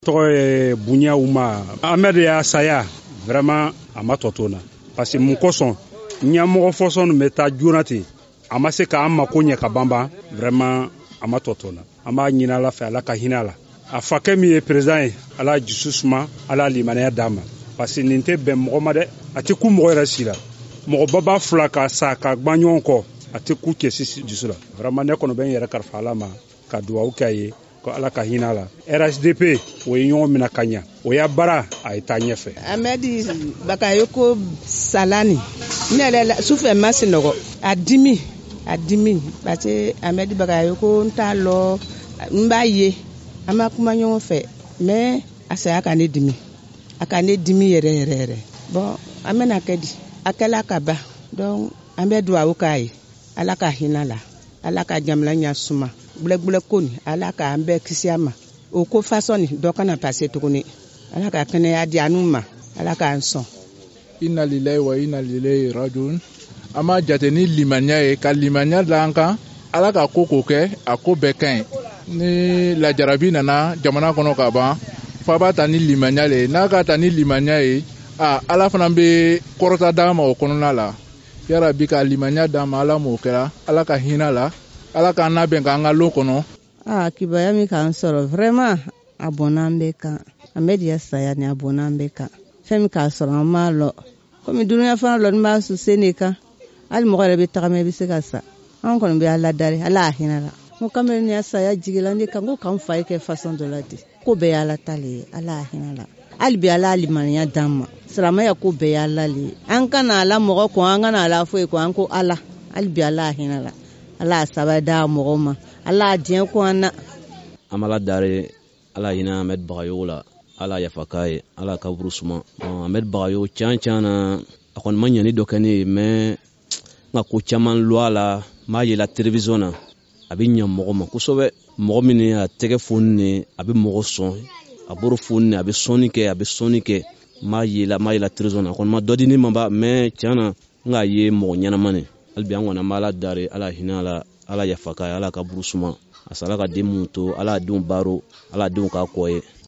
tɔgɔ ye Buɲa Uma. Ahmed y'a saya vraiment a ma tɔ to na parce que mun kosɔn ɲɛmɔgɔ fɔsɔn bɛ taa joona ten a ma se k'an mako ɲɛ ka banban vraiment a ma tɔ to na. An b'a ɲini Ala fɛ Ala ka hinɛ a la. A fakɛ min ye président ye Ala dusu suma Ala limaniya d'a ma parce que nin tɛ bɛn mɔgɔ ma dɛ a tɛ ku mɔgɔ yɛrɛ si la mɔgɔ baba fila ka sa ka gban ɲɔgɔn kɔ a tɛ ku cɛsi dusu la vraiment ne kɔni bɛ n yɛrɛ kalifa Ala ma ka dugawu k'a ye ko Ala ka hinɛ a la. RHDP o ye ɲɔgɔn minɛ ka ɲɛ o y'a bara a ye taa ɲɛfɛ. Ahmed Bakayoko Salani ne yɛrɛ sufɛ ma sinɔgɔ a dimi parce que Ahmed Bakayoko n t'a lɔ n b'a ye an ma kuma ɲɔgɔn fɛ mais a saya ka ne dimi yɛrɛ bon an bɛna kɛ di a kɛla ka ban donc an bɛ dugawu k'a ye Ala ka hinɛ la Ala ka jamana ɲɛ suma bulɛbulɛ ko ni Ala ka an bɛɛ kisi a ma o ko façon ni dɔ kana passer tuguni Ala ka kɛnɛya di anu ma Ala k'an sɔn. Inna lillahi wa inna ilaihi rajiun. An b'a jate ni limaniya ye ka limaniya da an kan Ala ka ko kɛ a ko bɛɛ ka ɲi ni lajarabi nana jamana kɔnɔ ka ban fa b'a ta ni limaniya le n'a ka ta ni limaniya ye Ala fana bɛ kɔrɔta d'a ma o kɔnɔna la yarabi ka limaniya d'a ma Ala m'o kɛra Ala ka hinɛ la Ala k'an labɛn k'an ka lon kɔnɔ. Kibaruya min k'an sɔrɔ vraiment a bɔnna an bɛɛ kan Ahmed ya saya ni a bɔnna an bɛɛ kan fɛn min k'a sɔrɔ an m'a lɔ komi dunuya fana lɔ ni b'a su sen de kan hali mɔgɔ yɛrɛ bɛ tagama i bɛ se ka sa an kɔni bɛ Ala dari Ala a hinɛ la n ko kamalen ni ya saya jigila ne kan ko k'an fa ye kɛ façon dɔ la ten ko bɛɛ ye Ala ta le ye Ala a hinɛ la hali bi Ala limaniya d'an ma silamɛya ko bɛɛ ye Ala le ye an kana Ala mɔgɔ kɔ an kana Ala foyi kɔ an ko Ala hali bi Ala a hinɛ la Ala a saba da mɔgɔ ma Ala a diɲɛ ko an na. Amala dare Ala hinɛ Ahmed Bakayoko la Ala yafa k'a ye Ala ka kaburu suma Ahmed Bakayoko can na a kɔni ma ɲani dɔ kɛ ne ye mais nka ko caman lɔ a la m'a ye la télévision na a bɛ ɲɛ mɔgɔ ma kosɛbɛ mɔgɔ min a tɛgɛ foni ne a bɛ mɔgɔ sɔn a bolo foni ne a bɛ sɔnni kɛ m'a ye la télévision na a kɔni ma dɔ di ne ma ba mais tiɲɛ na n k'a ye mɔgɔ ɲɛnama ne hali bi an kɔni an bɛ Ala dare Ala hinɛ a la Ala yafa k'a ye Ala ka kaburu suma a sala ka den mun to Ala denw baro Ala denw k'a kɔ ye.